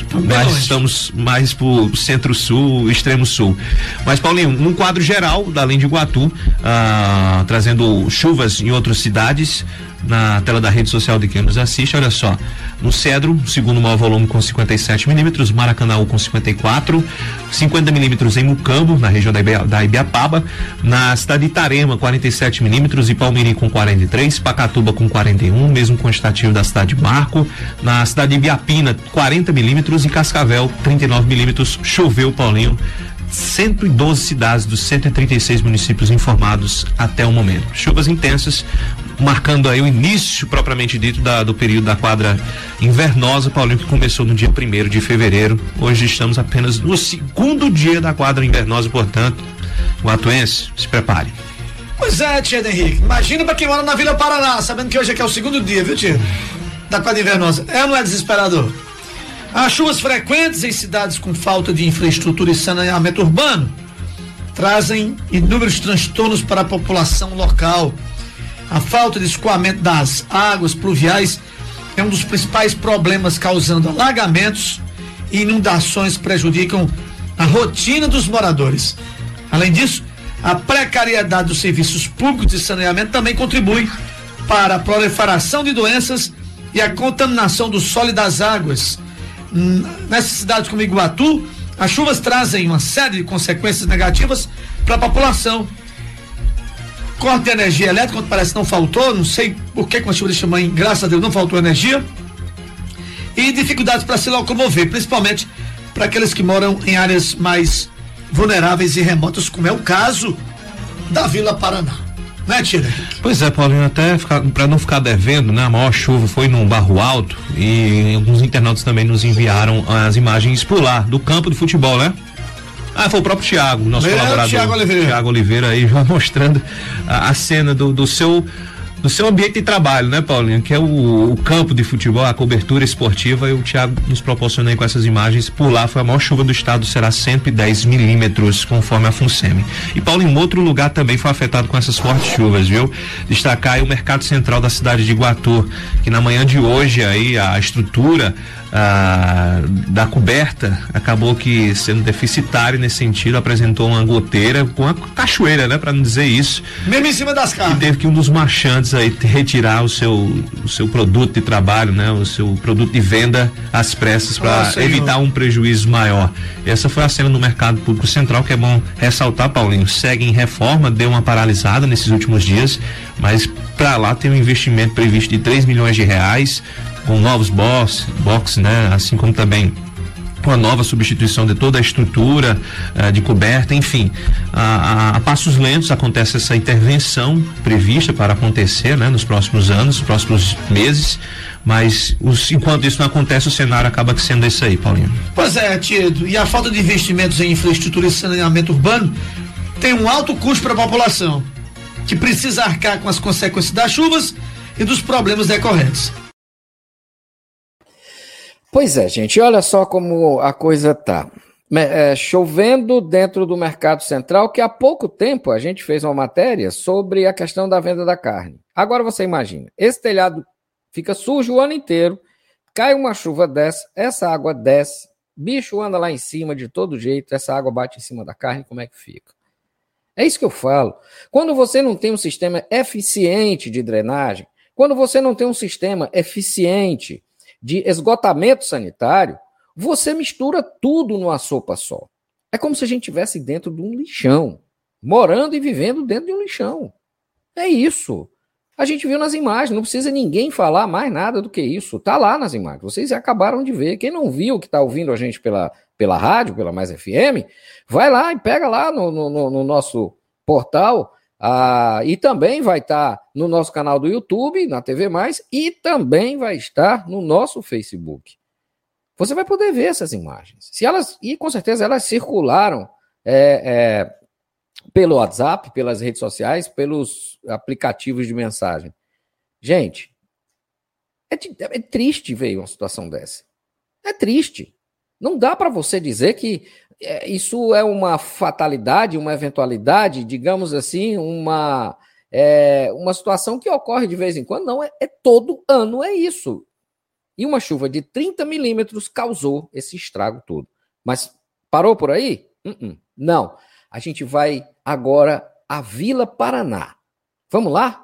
estamos mais pro centro-sul, extremo-sul. Mas, Paulinho, num quadro geral, além de Iguatu, trazendo chuvas em outras cidades, na tela da rede social de quem nos assiste, olha só, no Cedro, segundo maior volume com 57 milímetros, Maracanãú com 54, 50 milímetros em Mucambo, na região da Ibiapaba, na cidade de Itarema, 47 milímetros, e Palmirim com 43, Pacatuba com 41, mesmo quantitativo da cidade de Marco, na cidade de Ibiapina, 40 milímetros, e Cascavel, 39 milímetros, choveu, Paulinho, 112 cidades dos 136 municípios informados até o momento. Chuvas intensas, marcando aí o início propriamente dito do período da quadra invernosa, Paulinho, que começou no dia 1º de fevereiro. Hoje estamos apenas no segundo dia da quadra invernosa, portanto, guatuense, se prepare. Pois é, Tia Henrique, imagina pra quem mora na Vila Paraná, sabendo que hoje aqui é o segundo dia, viu, tia? Da quadra invernosa. É ou não é desesperador? As chuvas frequentes em cidades com falta de infraestrutura e saneamento urbano trazem inúmeros transtornos para a população local. A falta de escoamento das águas pluviais é um dos principais problemas, causando alagamentos e inundações que prejudicam a rotina dos moradores. Além disso, a precariedade dos serviços públicos de saneamento também contribui para a proliferação de doenças e a contaminação do solo e das águas. Nessas cidades como Iguatu, as chuvas trazem uma série de consequências negativas para a população. Corte de energia elétrica, quando parece não faltou, não sei por que com a chuva deste tamanho, graças a Deus não faltou energia. E dificuldades para se locomover, principalmente para aqueles que moram em áreas mais vulneráveis e remotas, como é o caso da Vila Paraná. Né, Tira? Pois é, Paulinho, até para não ficar devendo, né? A maior chuva foi no Barro Alto e alguns internautas também nos enviaram as imagens por lá, do campo de futebol, né? Foi o próprio Thiago, nosso colaborador. Thiago Oliveira aí já mostrando a cena do seu ambiente de trabalho, né, Paulinho? Que é o campo de futebol, a cobertura esportiva, e o Thiago nos proporciona aí com essas imagens. Por lá foi a maior chuva do estado, será 110 milímetros, conforme a FUNSEMI. E, Paulinho, em outro lugar também foi afetado com essas fortes chuvas, viu? Destacar aí o mercado central da cidade de Iguatu, que na manhã de hoje aí a estrutura da coberta acabou que sendo deficitária nesse sentido, apresentou uma goteira com uma cachoeira, né, para não dizer isso, mesmo em cima das carnes. E teve que um dos marchantes aí retirar o seu produto de trabalho, né, o seu produto de venda às pressas para evitar um prejuízo maior. Essa foi a cena do mercado público central, que é bom ressaltar, Paulinho, segue em reforma, deu uma paralisada nesses últimos dias, mas para lá tem um investimento previsto de 3 milhões de reais, com novos box, né? Assim como também com a nova substituição de toda a estrutura de coberta, enfim, a passos lentos acontece essa intervenção prevista para acontecer, né? Nos próximos anos, nos próximos meses, mas enquanto isso não acontece, o cenário acaba sendo esse aí, Paulinho. Pois é, Tieto, e a falta de investimentos em infraestrutura e saneamento urbano tem um alto custo para a população, que precisa arcar com as consequências das chuvas e dos problemas decorrentes. Pois é, gente, olha só como a coisa tá. Chovendo dentro do mercado central, que há pouco tempo a gente fez uma matéria sobre a questão da venda da carne. Agora você imagina, esse telhado fica sujo o ano inteiro, cai uma chuva dessa, essa água desce, bicho anda lá em cima de todo jeito, essa água bate em cima da carne, como é que fica? É isso que eu falo. Quando você não tem um sistema eficiente de drenagem, quando você não tem um sistema eficiente de esgotamento sanitário, você mistura tudo numa sopa só. É como se a gente estivesse dentro de um lixão, morando e vivendo dentro de um lixão. É isso. A gente viu nas imagens, não precisa ninguém falar mais nada do que isso. Tá lá nas imagens, vocês acabaram de ver. Quem não viu, que está ouvindo a gente pela rádio, pela Mais FM, vai lá e pega lá no nosso portal. E também vai estar no nosso canal do YouTube, na TV Mais, e também vai estar no nosso Facebook. Você vai poder ver essas imagens. E com certeza elas circularam pelo WhatsApp, pelas redes sociais, pelos aplicativos de mensagem. Gente, é triste ver uma situação dessa. É triste. Não dá para você dizer que isso é uma fatalidade, uma eventualidade, digamos assim, uma situação que ocorre de vez em quando. Não, todo ano é isso. E uma chuva de 30 milímetros causou esse estrago todo. Mas parou por aí? Não. A gente vai agora à Vila Paraná. Vamos lá?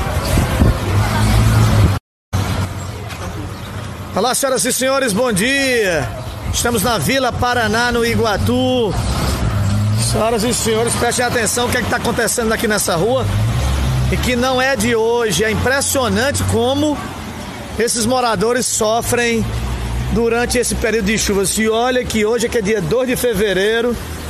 Olá, senhoras e senhores, bom dia. Estamos na Vila Paraná, no Iguatu. Senhoras e senhores, prestem atenção o que está acontecendo aqui nessa rua. E que não é de hoje. É impressionante como esses moradores sofrem durante esse período de chuvas. E olha que hoje é dia 2 de fevereiro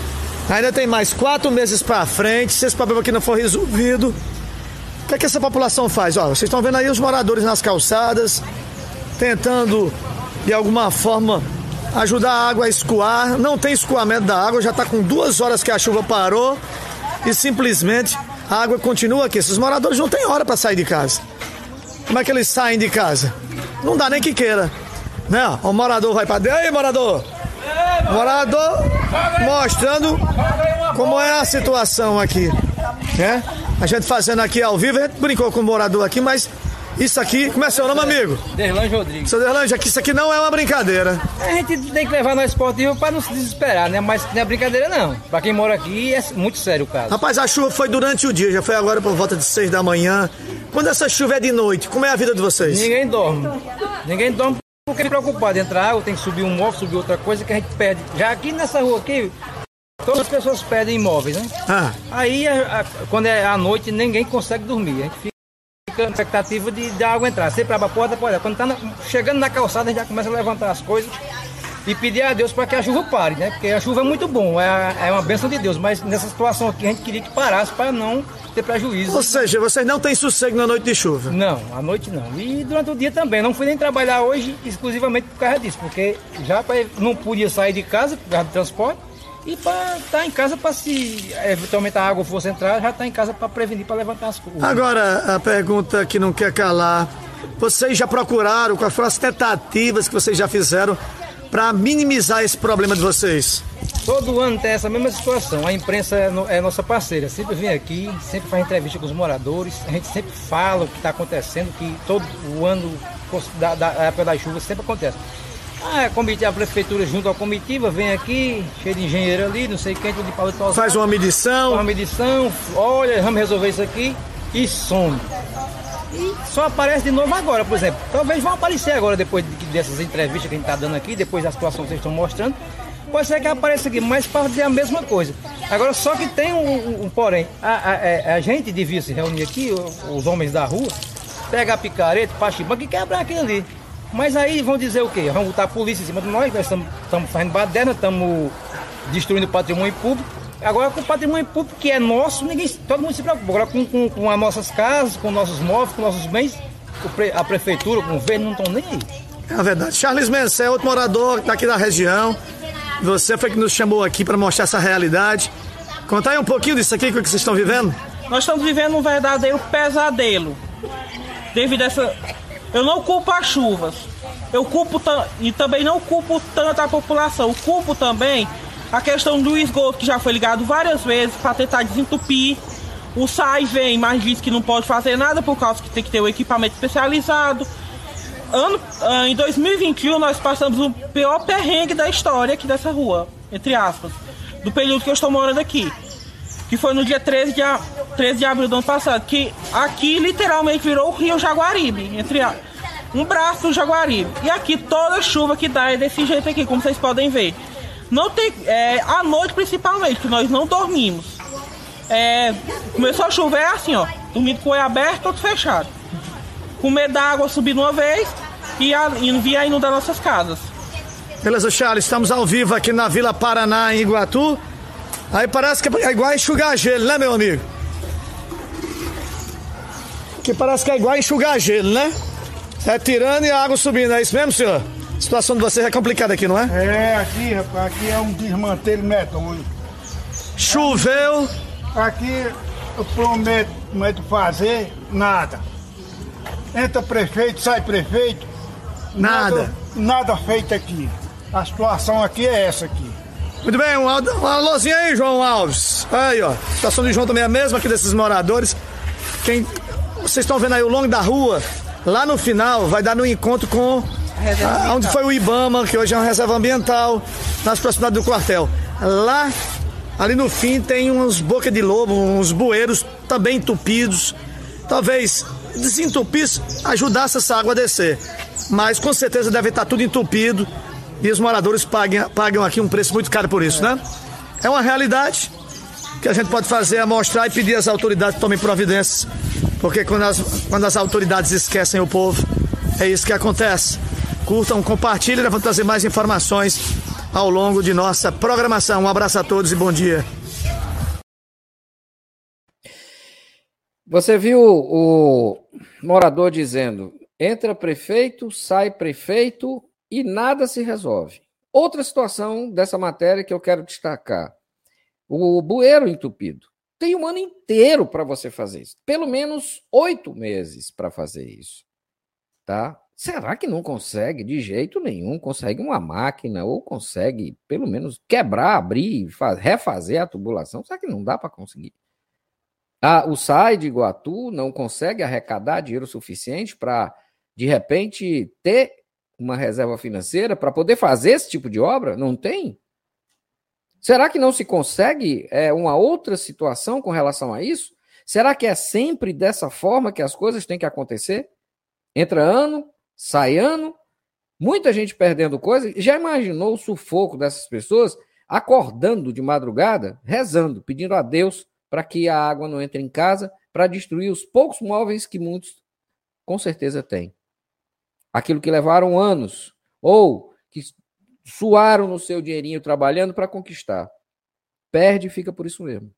Ainda tem mais 4 meses para frente, se esse problema aqui não for resolvido. O que essa população faz? Ó, vocês estão vendo aí os moradores nas calçadas, tentando, de alguma forma, ajudar a água a escoar. Não tem escoamento da água, já está com 2 horas que a chuva parou e simplesmente a água continua aqui. Esses moradores não têm hora para sair de casa. Como é que eles saem de casa? Não dá nem que queira, né? O morador vai para dentro. Aí, morador! Morador mostrando como é a situação aqui, né? A gente fazendo aqui ao vivo, a gente brincou com o morador aqui, mas isso aqui, como é seu nome, amigo? Derlange Rodrigues. Seu Derlange, isso aqui não é uma brincadeira. A gente tem que levar no esportivo para não se desesperar, né? Mas não é brincadeira não. Para quem mora aqui é muito sério o caso. Rapaz, a chuva foi durante o dia, já foi agora por volta de 6 da manhã. Quando essa chuva é de noite, como é a vida de vocês? Ninguém dorme. Ninguém dorme porque é preocupado. Entra água, tem que subir um móvel, subir outra coisa que a gente perde. Já aqui nessa rua aqui, todas as pessoas perdem imóveis, né? Aí, quando é à noite, ninguém consegue dormir. A gente fica na expectativa de a água entrar. Sempre abre a porta, pode. Quando tá chegando na calçada, a gente já começa a levantar as coisas e pedir a Deus para que a chuva pare, né? Porque a chuva é muito bom, é uma bênção de Deus. Mas nessa situação aqui, a gente queria que parasse para não ter prejuízo. Ou seja, vocês não têm sossego na noite de chuva? Não, à noite não. E durante o dia também. Não fui nem trabalhar hoje exclusivamente por causa disso, porque já não podia sair de casa por causa do transporte. E para estar em casa, para se eventualmente a água fosse entrar, já está em casa para prevenir, para levantar as coisas. Agora, a pergunta que não quer calar. Vocês já procuraram, quais foram as tentativas que vocês já fizeram para minimizar esse problema de vocês? Todo ano tem essa mesma situação. A imprensa é nossa parceira. Sempre vem aqui, sempre faz entrevista com os moradores. A gente sempre fala o que está acontecendo, que todo o ano da época das chuvas sempre acontece. A prefeitura junto à comitiva vem aqui, cheio de engenheiro ali, não sei quem, tudo de paletó. Faz uma medição. Olha, vamos resolver isso aqui e some. E só aparece de novo agora, por exemplo. Talvez vão aparecer agora, depois dessas entrevistas que a gente está dando aqui, depois da situação que vocês estão mostrando. Pode ser que apareça aqui, mas para dizer a mesma coisa. Agora, só que tem um porém. A gente devia se reunir aqui, os homens da rua, pegar a picareta, pachibanca e quebrar aquilo ali. Mas aí vão dizer o quê? Vão botar a polícia em cima de nós estamos fazendo baderna, estamos destruindo o patrimônio público. Agora com o patrimônio público que é nosso, todo mundo se preocupa. Agora com as nossas casas, com nossos móveis, com nossos bens, a prefeitura, com o governo não estão nem aí. É verdade. Charles Mendes é outro morador daqui da região. Você foi que nos chamou aqui para mostrar essa realidade. Conta aí um pouquinho disso aqui que vocês estão vivendo. Nós estamos vivendo um verdadeiro pesadelo. Devido a essa... Eu não culpo as chuvas, e também não culpo tanto a população, eu culpo também a questão do esgoto, que já foi ligado várias vezes para tentar desentupir. O SAI vem, mas diz que não pode fazer nada por causa que tem que ter o equipamento especializado. Em 2021 nós passamos o pior perrengue da história aqui dessa rua, entre aspas, do período que eu estou morando aqui, que foi no dia 13 de abril do ano passado, que aqui literalmente virou o rio Jaguaribe, um braço do Jaguaribe. E aqui toda chuva que dá é desse jeito aqui, como vocês podem ver. Não tem, à noite principalmente, que nós não dormimos. Começou a chover assim, ó, dormindo com o olho aberto, todo fechado. Com medo da água subir de uma vez e vir a inundar nossas casas. Beleza, Charles, estamos ao vivo aqui na Vila Paraná, em Iguatu. Aí parece que é igual enxugar gelo, né, meu amigo? Que parece que é igual enxugar gelo, né? É tirando e a água subindo, é isso mesmo, senhor? A situação de vocês é complicada aqui, não é? Aqui, rapaz, aqui é um desmantelho medonho. Choveu. Aqui eu prometo fazer nada. Entra prefeito, sai prefeito. Nada feito aqui. A situação aqui é essa aqui. Muito bem, um alôzinho aí, João Alves. Aí, ó, a situação de João também é a mesma aqui desses moradores. Vocês estão vendo aí o longo da rua, lá no final vai dar no encontro com onde foi o Ibama, que hoje é uma reserva ambiental, nas proximidades do quartel. Lá, ali no fim, tem uns boca de lobo, uns bueiros também entupidos. Talvez desentupisse, ajudasse essa água a descer. Mas com certeza deve estar tudo entupido. E os moradores pagam aqui um preço muito caro por isso, né? É uma realidade que a gente pode fazer, é mostrar e pedir às autoridades que tomem providências. Porque quando as autoridades esquecem o povo, é isso que acontece. Curtam, compartilhem, vamos trazer mais informações ao longo de nossa programação. Um abraço a todos e bom dia. Você viu o morador dizendo: entra prefeito, sai prefeito e nada se resolve. Outra situação dessa matéria que eu quero destacar: o bueiro entupido. Tem um ano inteiro para você fazer isso. Pelo menos 8 meses para fazer isso. Tá? Será que não consegue de jeito nenhum? Consegue uma máquina ou consegue, pelo menos, quebrar, abrir, refazer a tubulação? Será que não dá para conseguir? O SAI de Iguatu não consegue arrecadar dinheiro suficiente para, de repente, ter uma reserva financeira para poder fazer esse tipo de obra? Não tem? Será que não se consegue uma outra situação com relação a isso? Será que é sempre dessa forma que as coisas têm que acontecer? Entra ano, sai ano, muita gente perdendo coisa. Já imaginou o sufoco dessas pessoas acordando de madrugada, rezando, pedindo a Deus para que a água não entre em casa, para destruir os poucos móveis que muitos com certeza têm. Aquilo que levaram anos, ou que suaram no seu dinheirinho trabalhando para conquistar. Perde e fica por isso mesmo.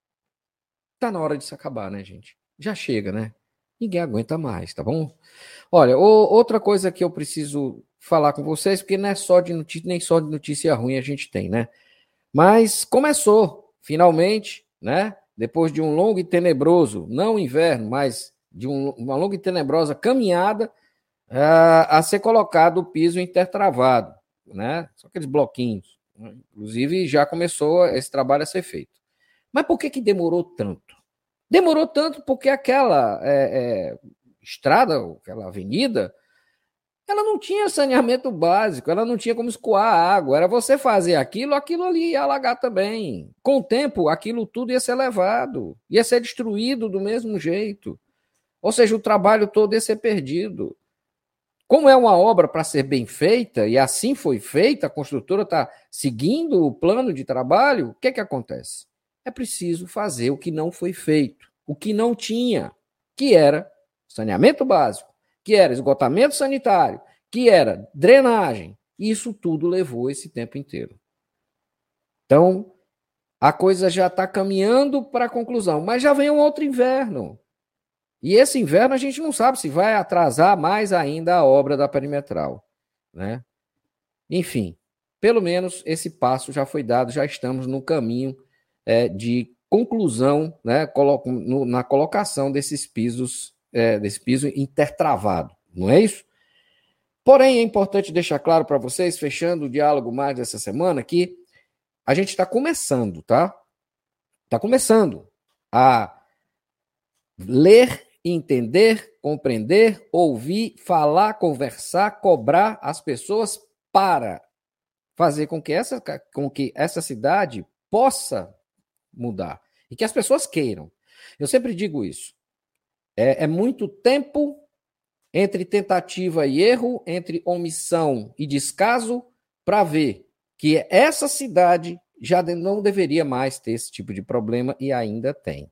Tá na hora de se acabar, né, gente? Já chega, né? Ninguém aguenta mais, tá bom? Olha, outra coisa que eu preciso falar com vocês, porque não é só de notícia, nem só de notícia ruim a gente tem, né? Mas começou, finalmente, né? Depois de um longo e tenebroso, não inverno, mas de uma longa e tenebrosa caminhada, a ser colocado o piso intertravado, né? Só aqueles bloquinhos. Né? Inclusive, já começou esse trabalho a ser feito. Mas por que demorou tanto? Demorou tanto porque aquela estrada, aquela avenida, ela não tinha saneamento básico, ela não tinha como escoar a água. Era você fazer aquilo ali ia alagar também. Com o tempo, aquilo tudo ia ser levado, ia ser destruído do mesmo jeito. Ou seja, o trabalho todo ia ser perdido. Como é uma obra para ser bem feita, e assim foi feita, a construtora está seguindo o plano de trabalho, o que acontece? É preciso fazer o que não foi feito, o que não tinha, que era saneamento básico, que era esgotamento sanitário, que era drenagem. Isso tudo levou esse tempo inteiro. Então, a coisa já está caminhando para a conclusão, mas já vem um outro inverno. E esse inverno a gente não sabe se vai atrasar mais ainda a obra da perimetral, né? Enfim, pelo menos esse passo já foi dado, já estamos no caminho de conclusão, né, na colocação desses pisos, desse piso intertravado, não é isso? Porém, é importante deixar claro para vocês, fechando o diálogo mais dessa semana, que a gente está começando, tá? Está começando a ler, entender, compreender, ouvir, falar, conversar, cobrar as pessoas para fazer com que essa cidade possa mudar e que as pessoas queiram. Eu sempre digo isso. É muito tempo entre tentativa e erro, entre omissão e descaso, para ver que essa cidade já não deveria mais ter esse tipo de problema e ainda tem.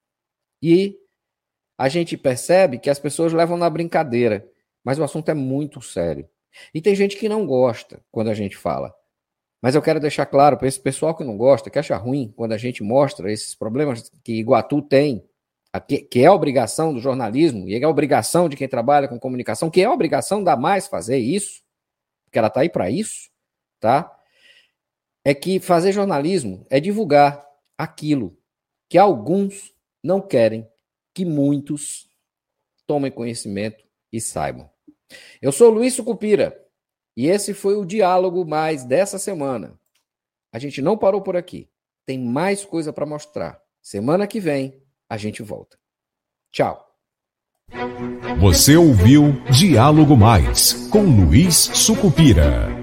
E a gente percebe que as pessoas levam na brincadeira, mas o assunto é muito sério. E tem gente que não gosta quando a gente fala. Mas eu quero deixar claro para esse pessoal que não gosta, que acha ruim quando a gente mostra esses problemas que Iguatu tem, que é a obrigação do jornalismo, e é a obrigação de quem trabalha com comunicação, que é a obrigação da Mais fazer isso, porque ela está aí para isso, tá? É que fazer jornalismo é divulgar aquilo que alguns não querem que muitos tomem conhecimento e saibam. Eu sou Luiz Sucupira, e esse foi o Diálogo Mais dessa semana. A gente não parou por aqui. Tem mais coisa para mostrar. Semana que vem, a gente volta. Tchau. Você ouviu Diálogo Mais, com Luiz Sucupira.